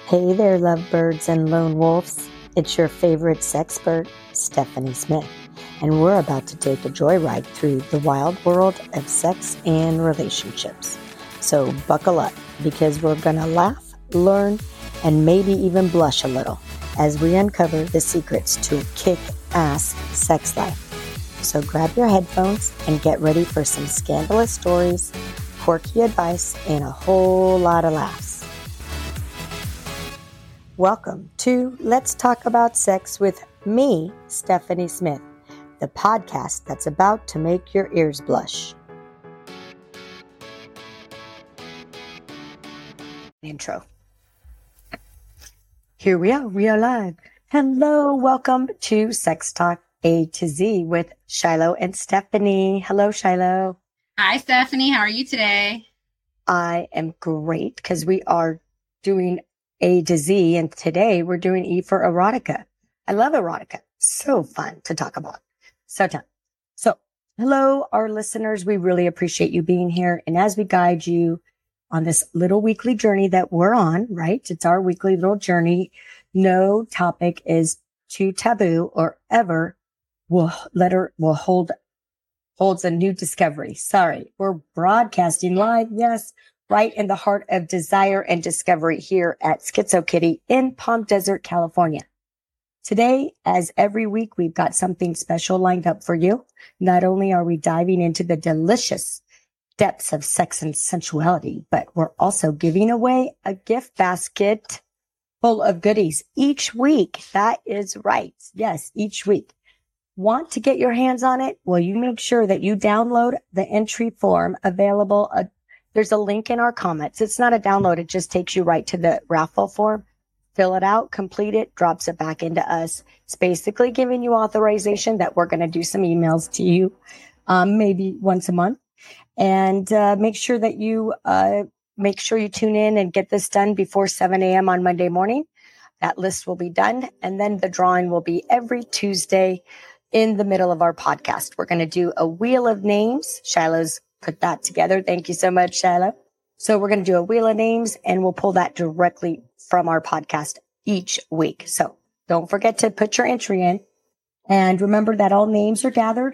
Hey there, lovebirds and lone wolves. It's your favorite sexpert, Stephanie Smith, and we're about to take a joyride through the wild world of sex and relationships. So buckle up, because we're going to laugh, learn, and maybe even blush a little as we uncover the secrets to a kick-ass sex life. So grab your headphones and get ready for some scandalous stories, quirky advice, and a whole lot of laughs. Welcome to Let's Talk About Sex with me, Stephanie Smith, the podcast that's about to make your ears blush. Intro. Here we are live. Hello, welcome to Sex Talk A to Z with Shiloh and Stephanie. Hello, Shiloh. Hi, Stephanie. How are you today? I am great because we are doing A to Z, and today we're doing E for erotica. I love erotica. So fun to talk about. So fun. So, hello, our listeners. We really appreciate you being here. And as we guide you on this little weekly journey that we're on, right? It's our weekly little journey. No topic is too taboo or ever holds a new discovery. Sorry, we're broadcasting live. Yes. Right in the heart of desire and discovery here at Schizo Kitty in Palm Desert, California. Today, as every week, we've got something special lined up for you. Not only are we diving into the delicious depths of sex and sensuality, but we're also giving away a gift basket full of goodies each week. That is right. Yes, each week. Want to get your hands on it? Well, you make sure that you download the entry form available. There's a link in our comments. It's not a download. It just takes you right to the raffle form. Fill it out, complete it, drops it back into us. It's basically giving you authorization that we're going to do some emails to you, maybe once a month. And make sure you tune in and get this done before 7 a.m. on Monday morning. That list will be done. And then the drawing will be every Tuesday in the middle of our podcast. We're going to do a wheel of names. Shiloh's put that together. Thank you so much, Shiloh. So we're going to do a wheel of names, and we'll pull that directly from our podcast each week. So don't forget to put your entry in. And remember that all names are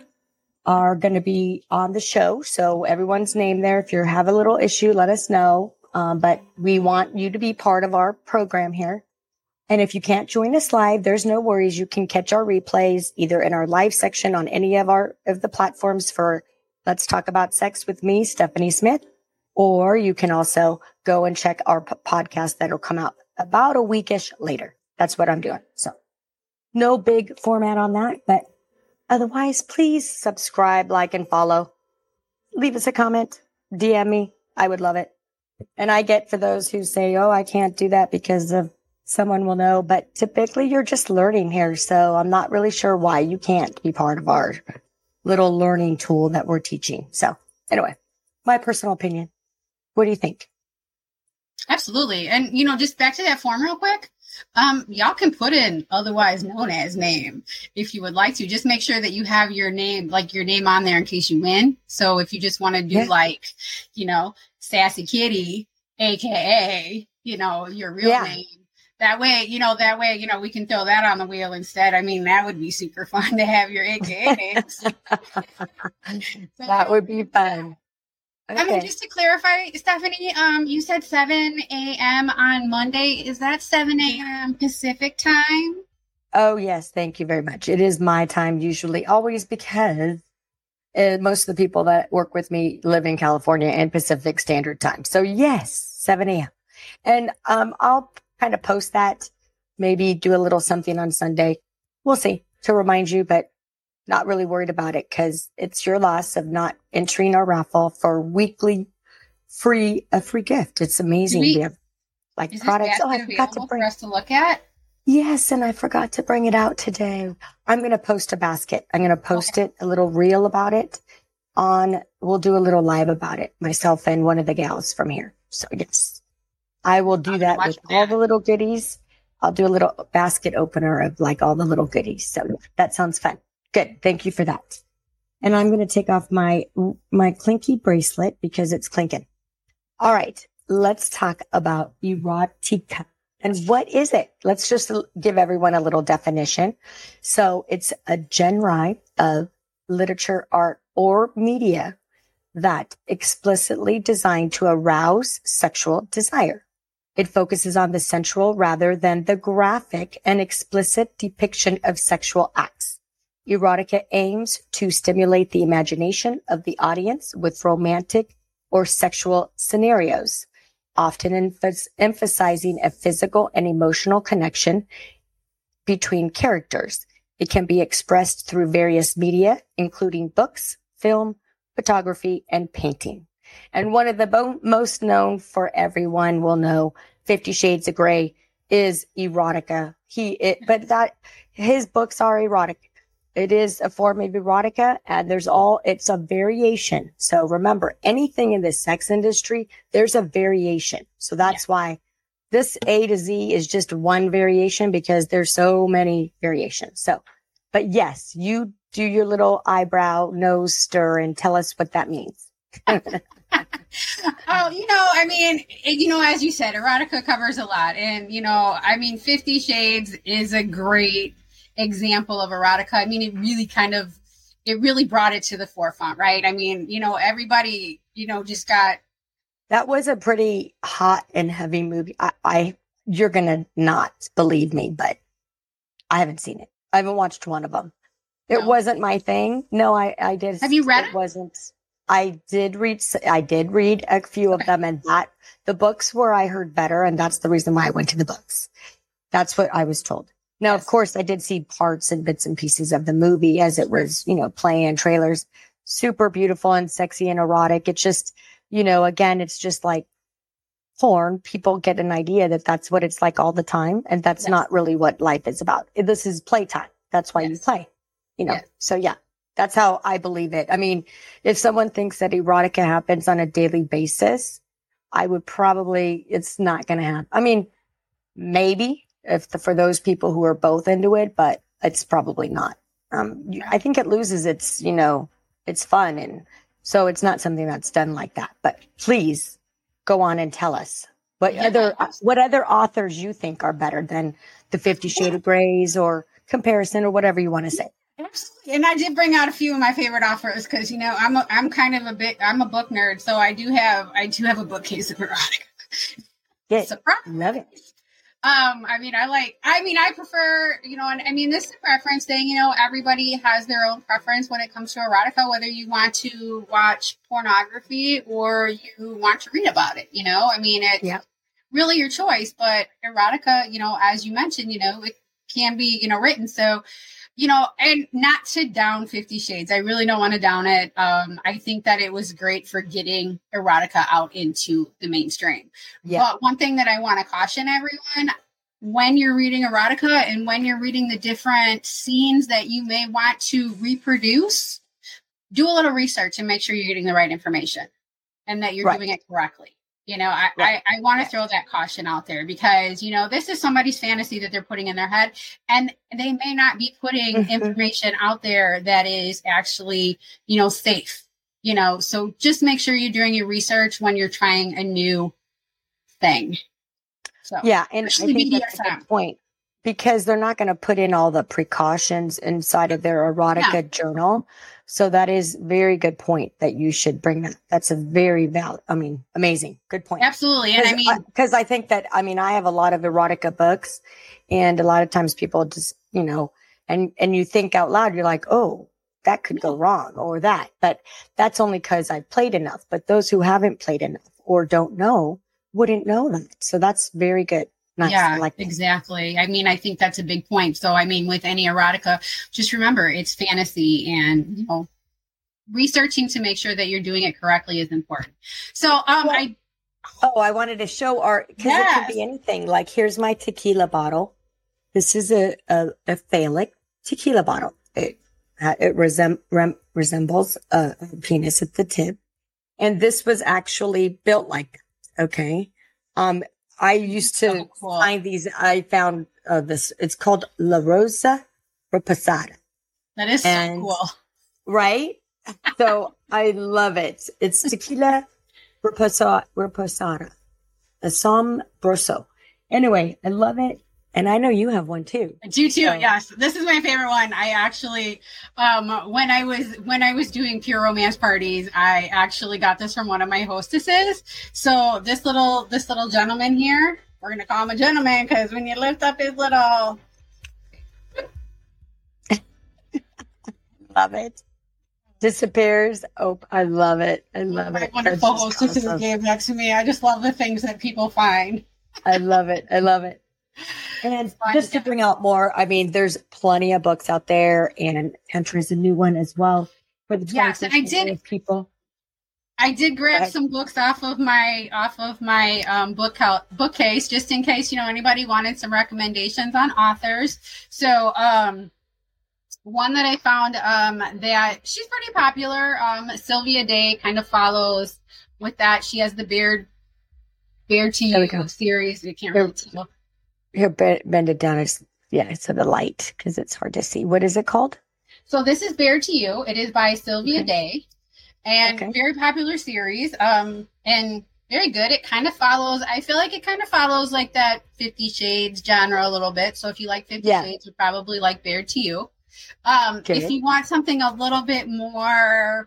going to be on the show. So everyone's name there. If you have a little issue, let us know. But we want you to be part of our program here. And if you can't join us live, there's no worries. You can catch our replays either in our live section on any of the platforms for Let's Talk About Sex with me, Stephanie Smith, or you can also go and check our podcast that'll come out about a weekish later. That's what I'm doing. So no big format on that, but otherwise, please subscribe, like, and follow. Leave us a comment, DM me. I would love it. And I get for those who say, oh, I can't do that because of someone will know, but typically you're just learning here. So I'm not really sure why you can't be part of our little learning tool that we're teaching. So anyway, my personal opinion. What do you think? Absolutely. And, just back to that form real quick. Y'all can put in otherwise known as name if you would like to. Just make sure that you have your name on there in case you win. So if you just want to do Sassy Kitty, AKA, your real name. That way, we can throw that on the wheel instead. I mean, that would be super fun to have your AKA. That would be fun. Okay. I mean, just to clarify, Stephanie, you said 7 a.m. on Monday. Is that 7 a.m. Pacific time? Oh, yes. Thank you very much. It is my time usually, always, because most of the people that work with me live in California and Pacific Standard Time. So yes, 7 a.m. And I'll kind of post that, maybe do a little something on Sunday. We'll see, to remind you, but not really worried about it because it's your loss of not entering our raffle for weekly a free gift. It's amazing. We have products. Oh, I forgot to bring for us to look at. Yes, and I forgot to bring it out today. I'm going to post a basket. I'm going to post it, a little reel about it we'll do a little live about it, myself and one of the gals from here. So yes. I will do that with all the little goodies. I'll do a little basket opener of all the little goodies. So that sounds fun. Good. Thank you for that. And I'm going to take off my clinky bracelet because it's clinking. All right. Let's talk about erotica. And what is it? Let's just give everyone a little definition. So it's a genre of literature, art, or media that explicitly designed to arouse sexual desire. It focuses on the sensual rather than the graphic and explicit depiction of sexual acts. Erotica aims to stimulate the imagination of the audience with romantic or sexual scenarios, often emphasizing a physical and emotional connection between characters. It can be expressed through various media, including books, film, photography, and painting. And one of the most known for everyone will know, 50 Shades of Grey is erotica. But his books are erotic. It is a form of erotica, and it's a variation. So remember, anything in the sex industry, there's a variation. So that's why this A to Z is just one variation, because there's so many variations. So, but yes, you do your little eyebrow nose stir and tell us what that means. Oh, I mean, as you said, erotica covers a lot. And, 50 Shades is a great example of erotica. I mean, it really brought it to the forefront, right? I mean, everybody, just got. That was a pretty hot and heavy movie. You're going to not believe me, but I haven't seen it. I haven't watched one of them. It wasn't my thing. No, I did. Have you read it? It wasn't. I did read a few of them, and the books were, I heard better. And that's the reason why I went to the books. That's what I was told. Now, of course, I did see parts and bits and pieces of the movie as it was, playing trailers. Super beautiful and sexy and erotic. It's just, again, it's just like porn. People get an idea that that's what it's like all the time. And that's not really what life is about. This is playtime. That's why you play, So yeah, that's how I believe it. I mean, if someone thinks that erotica happens on a daily basis, I would it's not going to happen. I mean, maybe for those people who are both into it, but it's probably not. I think it loses its, it's fun. And so it's not something that's done like that, but please go on and tell us what other authors you think are better than the 50 Shades of Greys or comparison or whatever you want to say. Absolutely. And I did bring out a few of my favorite authors because, I'm a book nerd. So I do have a bookcase of erotica. Good. Surprise. Love it. I prefer, this is a preference thing, everybody has their own preference when it comes to erotica, whether you want to watch pornography or you want to read about it, it's really your choice, but erotica, as you mentioned, it can be, written. So, and not to down 50 Shades. I really don't want to down it. I think that it was great for getting erotica out into the mainstream. Yeah. But one thing that I want to caution everyone, when you're reading erotica and when you're reading the different scenes that you may want to reproduce, do a little research and make sure you're getting the right information and that you're doing it correctly. I want to throw that caution out there because, this is somebody's fantasy that they're putting in their head and they may not be putting information out there that is actually, safe, so just make sure you're doing your research when you're trying a new thing. So, yeah. And I think that's a good point because they're not going to put in all the precautions inside of their erotica journal. So that is very good point that you should bring that. That's a very amazing. Good point. Absolutely. And because I think that, I have a lot of erotica books and a lot of times people just, and you think out loud, you're like, oh, that could go wrong or that, but that's only because I've played enough. But those who haven't played enough or don't know wouldn't know that. So that's very good. Nice. Yeah, exactly. I think that's a big point. So, with any erotica, just remember it's fantasy and, researching to make sure that you're doing it correctly is important. So, I wanted to show because it could be anything. Like, here's my tequila bottle. This is a phallic tequila bottle. It resembles a penis at the tip. And this was actually built like that. Okay. I used to find these. I found this. It's called La Rosa Reposada. That is so cool. Right? So I love it. It's tequila reposada, Asombroso. Anyway, I love it. And I know you have one too. I do too. So- Yes, this is my favorite one. I actually, when I was doing pure romance parties, I actually got this from one of my hostesses. So this little gentleman here, we're gonna call him a gentleman because when you lift up his little, Love it. Disappears. Oh, I love it. I love my it. wonderful That's just hostesses awesome. gave that to me. I just love the things that people find. I love it. I love it. And Fun. just to bring out more, I mean, there's plenty of books out there, and Entry's a new one as well for the Yes, and I 21st did- century people. I did grab Okay. some books off of my bookcase just in case anybody wanted some recommendations on authors. So one that I found that she's pretty popular. Sylvia Day kind of follows with that. She has the Bare to There we go. You series. You can't really tell. Here, bend it down. So the light, because it's hard to see. What is it called? So this is Bare to You. It is by Sylvia Day, and Okay. very popular series. And very good. It kind of follows. I feel like it kind of follows like that 50 Shades genre a little bit. So if you like 50 Yeah. Shades, you probably like Bare to You. Okay. If you want something a little bit more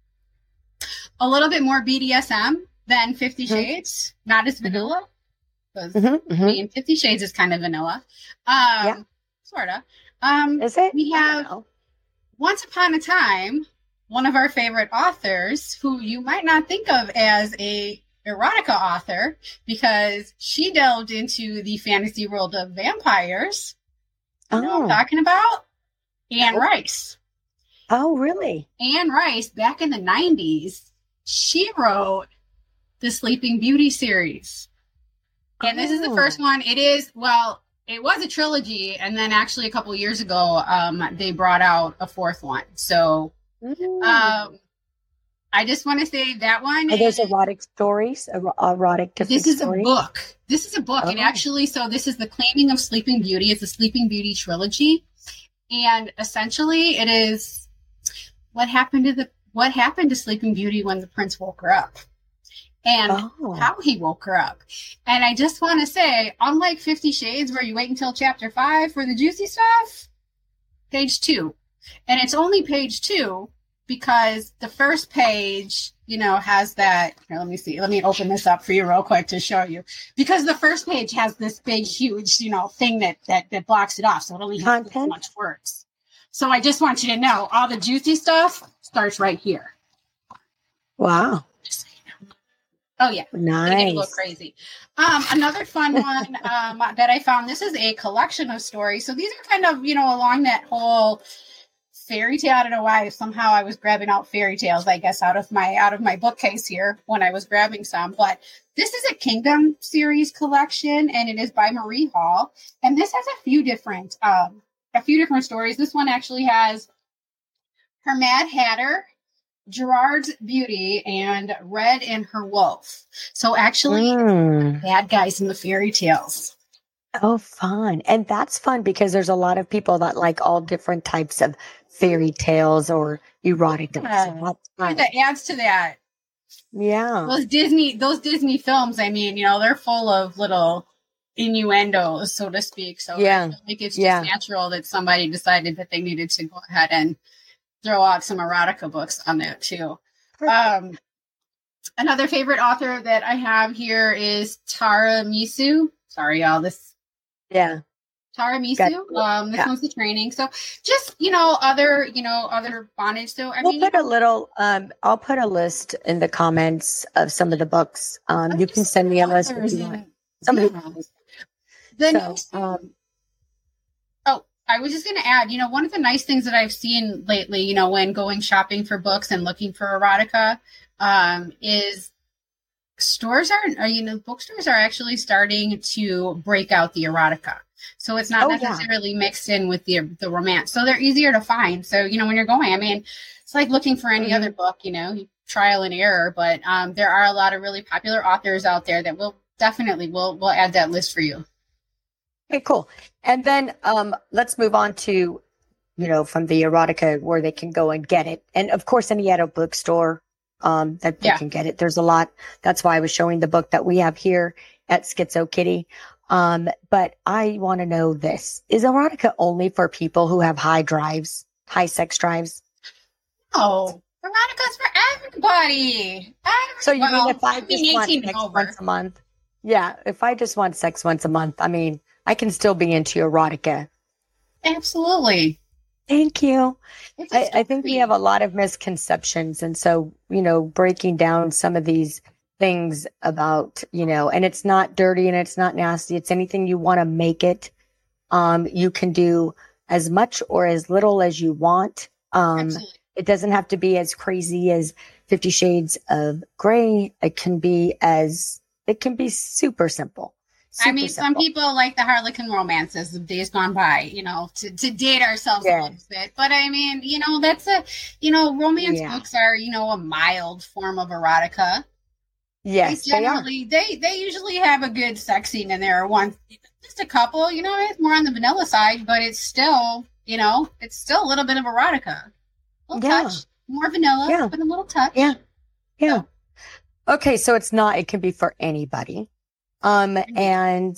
BDSM than 50 Shades, not as vanilla, because Mm-hmm, I mean, 50 Shades is kind of vanilla. Yeah. Sort of. Is it? We I don't have know. Once Upon a Time, one of our favorite authors, who you might not think of as a erotica author, because she delved into the fantasy world of vampires. You know what I'm talking about? Anne Rice. Oh, really? Anne Rice, back in the 90s, she wrote the Sleeping Beauty series. And this is the first one. It was a trilogy, and then actually a couple years ago, they brought out a fourth one. So I just want to say that one. Are those erotic stories? Erotic different This is stories? a book. This is a book. And Oh. actually, so this is The Claiming of Sleeping Beauty. It's a Sleeping Beauty trilogy. And essentially it is what happened to Sleeping Beauty when the prince woke her up. And how he woke her up. And I just want to say, unlike 50 Shades, where you wait until chapter 5 for the juicy stuff, page 2. And it's only page 2 because the first page, has that. Here, let me see. Let me open this up for you real quick to show you. Because the first page has this big, huge, thing that blocks it off. So it only has this much words. So I just want you to know, all the juicy stuff starts right here. Wow. Oh, yeah. Nice. Make it look crazy. Another fun one that I found, this is a collection of stories. So these are kind of, along that whole fairy tale. I don't know why somehow I was grabbing out fairy tales, I guess, out of my bookcase here when I was grabbing some. But this is a Kingdom series collection, and it is by Marie Hall. And this has a few different stories. This one actually has Her Mad Hatter, Gerard's Beauty, and Red and Her Wolf. So actually, bad guys in the fairy tales. Oh, fun. And that's fun because there's a lot of people that like all different types of fairy tales or erotic tales. So that's That adds to that. Yeah. Those Disney films, I mean, they're full of little innuendos, so to speak. So Yeah. I feel like it's just natural that somebody decided that they needed to go ahead and throw out some erotica books on there too. Another favorite author that I have here is Tara Misu. Sorry, y'all. Tara Misu. This one's the training. So just, other bondage. So We'll put a little, I'll put a list in the comments of some of the books. You can send me a list if you want. I was just going to add, one of the nice things that I've seen lately, when going shopping for books and looking for erotica, is bookstores are actually starting to break out the erotica. So it's not necessarily mixed in with the romance. So they're easier to find. So, when you're going, I mean, it's like looking for any other book, trial and error, but there are a lot of really popular authors out there that we'll add that list for you. Okay, cool. And then let's move on to, from the erotica where they can go and get it. And of course, any adult bookstore that they can get it. There's a lot. That's why I was showing the book that we have here at Schizo Kitty. But I want to know this. Is erotica only for people who have high drives, high sex drives? Oh, Veronica's for everybody. So you mean Well, if I I just mean, want 18 and sex over. once a month? Yeah, if I just want sex once a month, I mean, I can still be into erotica. Absolutely. Thank you. It's a I think we have story. a lot of misconceptions. And so, breaking down some of these things about, and it's not dirty and it's not nasty. It's anything you want to make it. You can do as much or as little as you want. Absolutely. It doesn't have to be as crazy as 50 Shades of Gray. It can be super simple, I super mean, some simple. people like the Harlequin romances of days gone by, to date ourselves a Yeah. little bit. But I mean, romance Yeah. books are, a mild form of erotica. They Yes, they are. generally, they usually have a good sex scene in there. One, just a couple, it's more on the vanilla side, but it's still a little bit of erotica. A little Yeah. touch, more vanilla, Yeah. but a little touch. Yeah. Yeah. So, Okay. So it can be for anybody. And,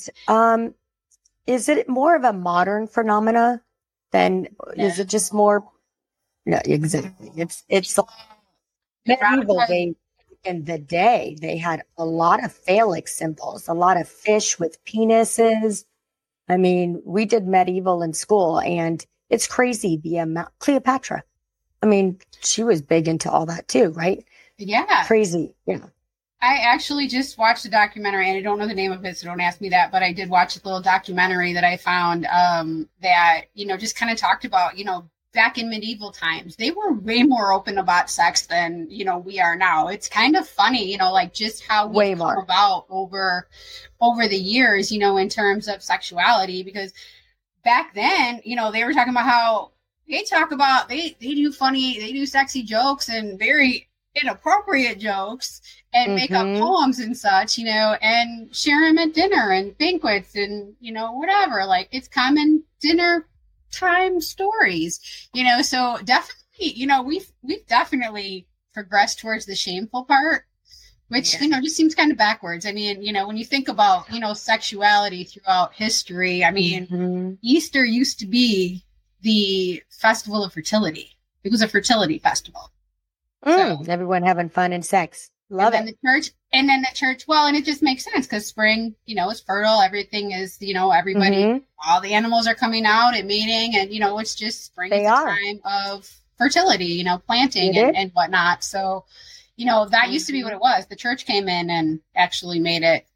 is it more of a modern phenomena than is it just more? No, exactly. It's like medieval. erotica, In the day, they had a lot of phallic symbols, a lot of fish with penises. I mean, we did medieval in school and it's crazy the amount. Cleopatra. I mean, she was big into all that too, right? yeah. Crazy. Yeah. I actually just watched a documentary, and I don't know the name of it, so don't ask me that. But I did watch a little documentary that I found that just kind of talked about back in medieval times they were way more open about sex than we are now. It's kind of funny, like just how Way we've come more. about over the years, in terms of sexuality. Because back then, they were talking about how they do sexy jokes and very inappropriate jokes and make up Mm-hmm. poems and such, and share them at dinner and banquets and, whatever. Like it's common dinner time stories, so definitely, we've definitely progressed towards the shameful part, which, Yeah. just seems kind of backwards. I mean, when you think about, sexuality throughout history, I mean, Mhm. Easter used to be the festival of fertility. It was a fertility festival. So, Everyone having fun and sex. Love and it. the church, well, and it just makes sense because spring, is fertile. Everything is, everybody, Mhm. all the animals are coming out and mating, and, it's just spring They is a are. time of fertility, planting It is. and whatnot. So, that used to be what it was. The church came in and actually made it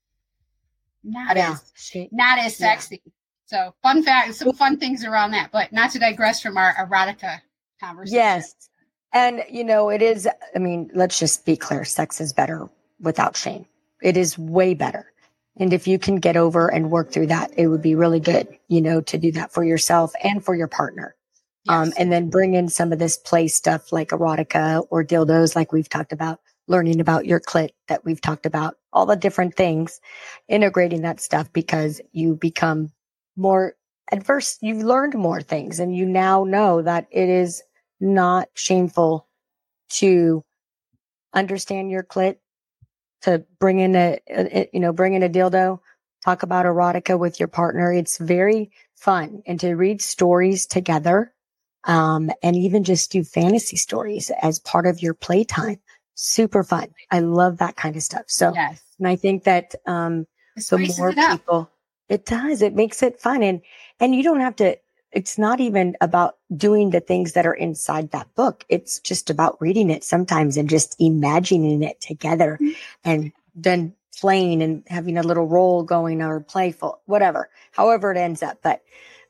not Yeah. as sexy. So fun fact, some fun things around that, but not to digress from our erotica conversation. Yes. And, it is, I mean, let's just be clear. Sex is better without shame. It is way better. And if you can get over and work through that, it would be really good, to do that for yourself and for your partner. Yes. And then bring in some of this play stuff like erotica or dildos, like we've talked about, learning about your clit that we've talked about, all the different things, integrating that stuff because you become more adverse. You've learned more things and you now know that it is not shameful to understand your clit, to bring in bring in a dildo, talk about erotica with your partner. It's very fun. And to read stories together, and even just do fantasy stories as part of your playtime. Super fun. I love that kind of stuff. So, Yes. and I think that, It the spices more it up. people, it makes it fun. And you don't have to, it's not even about doing the things that are inside that book. It's just about reading it sometimes and just imagining it together and then playing and having a little role going or playful, whatever, however it ends up. But,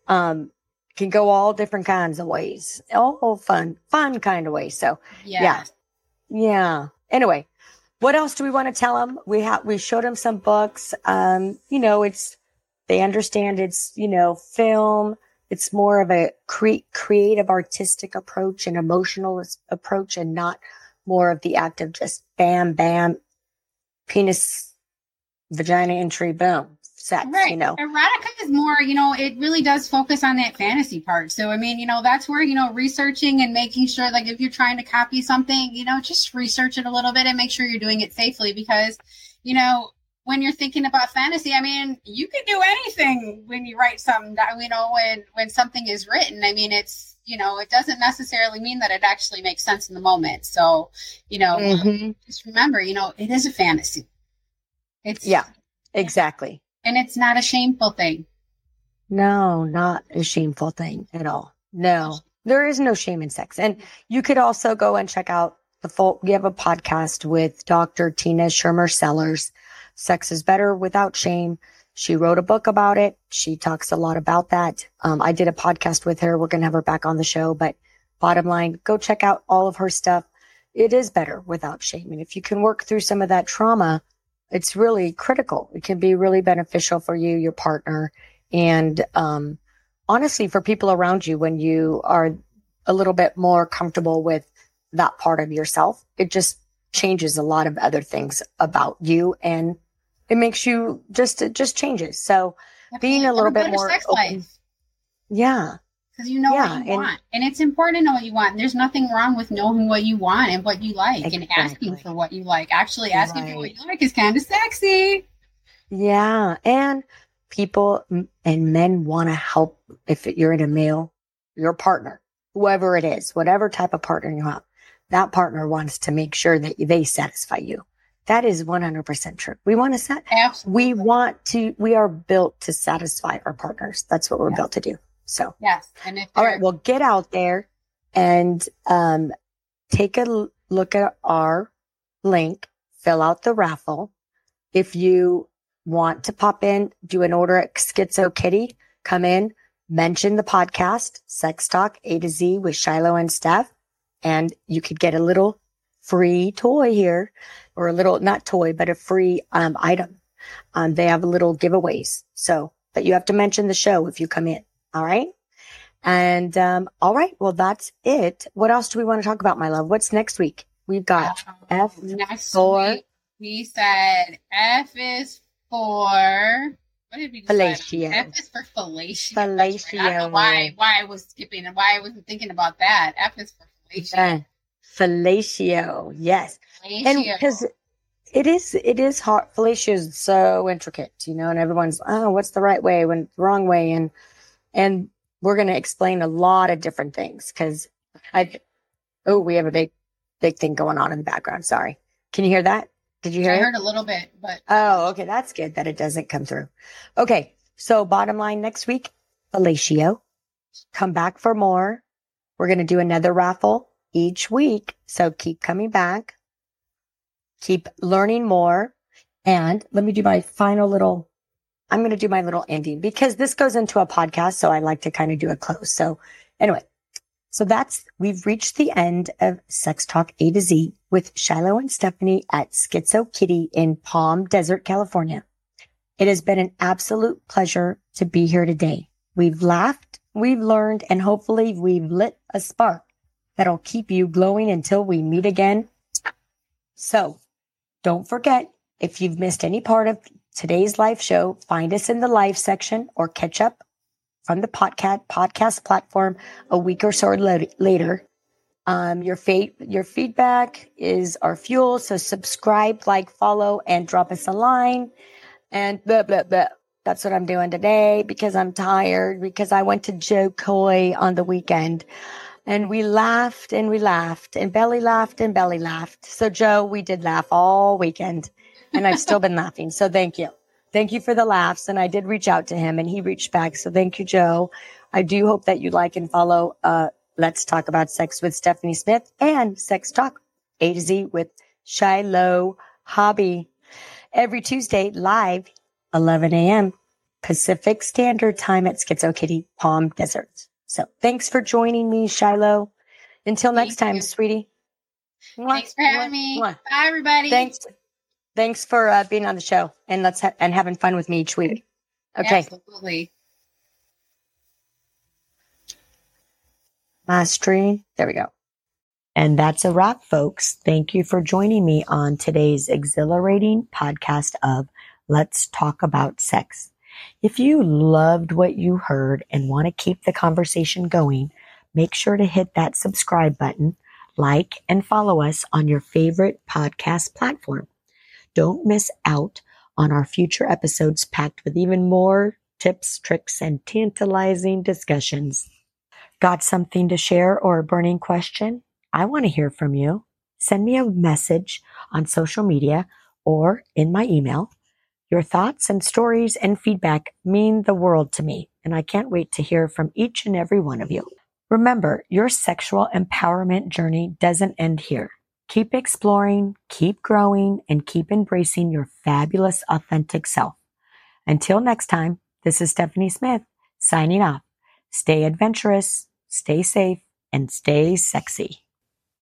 can go all different kinds of ways, all fun kind of ways. So Yes. yeah. Anyway, what else do we want to tell them? We showed them some books. They understand it's, film. It's more of a creative, artistic approach and emotional approach and not more of the act of just bam, bam, penis, vagina entry, boom, sex, Right. Erotica is more, it really does focus on that fantasy part. So, I mean, that's where, researching and making sure, like, if you're trying to copy something, just research it a little bit and make sure you're doing it safely because, when you're thinking about fantasy, I mean, you can do anything when you write something that, you know, when something is written. I mean, it's, you know, it doesn't necessarily mean that it actually makes sense in the moment. So, you know, just remember, you know, it is a fantasy. It's exactly. And it's not a shameful thing. No, not a shameful thing at all. No, there is no shame in sex. And you could also go and check out we have a podcast with Dr. Tina Shermer Sellers, Sex is Better Without Shame. She wrote a book about it. She talks a lot about that. I did a podcast with her. We're going to have her back on the show, but bottom line, go check out all of her stuff. It is better without shame. And if you can work through some of that trauma, it's really critical. It can be really beneficial for you, your partner, and honestly, for people around you when you are a little bit more comfortable with that part of yourself. It just changes a lot of other things about you, and it makes you it just changes. So being a little bit more sex open, life. Yeah. Because you know what you want. And it's important to know what you want. And there's nothing wrong with knowing what you want and what you like and asking for what you like. Actually asking for what you like is kind of sexy. Yeah. And people and men want to help. If you're in a male, your partner, whoever it is, whatever type of partner you have, that partner wants to make sure that they satisfy you. That is 100% true. We want to Absolutely. we are built to satisfy our partners. That's what we're built to do. So, yes. And all right, well, get out there and take a look at our link, fill out the raffle. If you want to pop in, do an order at Schizo Kitty, come in, mention the podcast, Sex Talk A to Z with Shiloh and Steph, and you could get a little free toy here, or a little, not toy, but a free item. They have little giveaways. So, but you have to mention the show if you come in. All right. And, all right. Well, that's it. What else do we want to talk about, my love? What's next week? We've got next week, we said F is for, what did we decide? Fellatio. F is for fellatio. Fellatio. I don't know why I was skipping and why I wasn't thinking about that. F is for fellatio. Fellatio. Yes. Fellatio. And because it is hard. Fellatio is so intricate, you know, and everyone's, oh, what's the right way, when the wrong way. And we're going to explain a lot of different things because we have a big thing going on in the background. Sorry. Can you hear that? Did you hear it? I heard a little bit, but. Oh, okay. That's good that it doesn't come through. Okay. So bottom line, next week, fellatio. Come back for more. We're going to do another raffle each week. So keep coming back. Keep learning more. And let me do my I'm going to do my little ending because this goes into a podcast. So I like to kind of do a close. So anyway, we've reached the end of Sex Talk A to Z with Shiloh and Stephanie at Schizo Kitty in Palm Desert, California. It has been an absolute pleasure to be here today. We've laughed, we've learned, and hopefully we've lit a spark that'll keep you glowing until we meet again. So don't forget, if you've missed any part of today's live show, find us in the live section or catch up from the podcast platform a week or so later. Your feedback is our fuel. So subscribe, like, follow, and drop us a line. And blah, blah, blah. That's what I'm doing today because I'm tired, because I went to Joe Coy on the weekend. And we laughed and belly laughed and belly laughed. So Joe, we did laugh all weekend and I've still been laughing. So thank you. Thank you for the laughs. And I did reach out to him and he reached back. So thank you, Joe. I do hope that you like and follow, Let's Talk About Sex with Stephanie Smith and Sex Talk A to Z with Shiloh Hobby every Tuesday live, 11 a.m. Pacific Standard Time at Schizo Kitty, Palm Desert. So thanks for joining me, Shiloh. Until next time, sweetie. Thanks for having me. Bye, everybody. Thanks for being on the show and and having fun with me each week. Okay. Absolutely. Mastery. There we go. And that's a wrap, folks. Thank you for joining me on today's exhilarating podcast of Let's Talk About Sex. If you loved what you heard and want to keep the conversation going, make sure to hit that subscribe button, like, and follow us on your favorite podcast platform. Don't miss out on our future episodes packed with even more tips, tricks, and tantalizing discussions. Got something to share or a burning question? I want to hear from you. Send me a message on social media or in my email. Your thoughts and stories and feedback mean the world to me, and I can't wait to hear from each and every one of you. Remember, your sexual empowerment journey doesn't end here. Keep exploring, keep growing, and keep embracing your fabulous, authentic self. Until next time, this is Stephanie Smith signing off. Stay adventurous, stay safe, and stay sexy.